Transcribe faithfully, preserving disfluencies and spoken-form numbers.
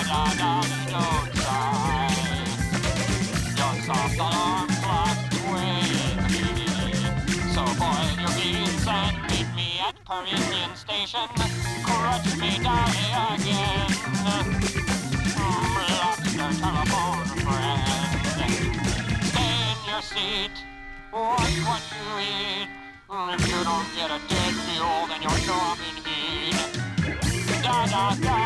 don't sigh. Your soft alarm clock's waiting. So boil your beans and meet me at Parisian Station. Crutch me dolly again. Mm, lobster telephone friend. Stay in your seat. Watch what you eat. If you don't get a dead mule, then you're sure in heat. Da da da.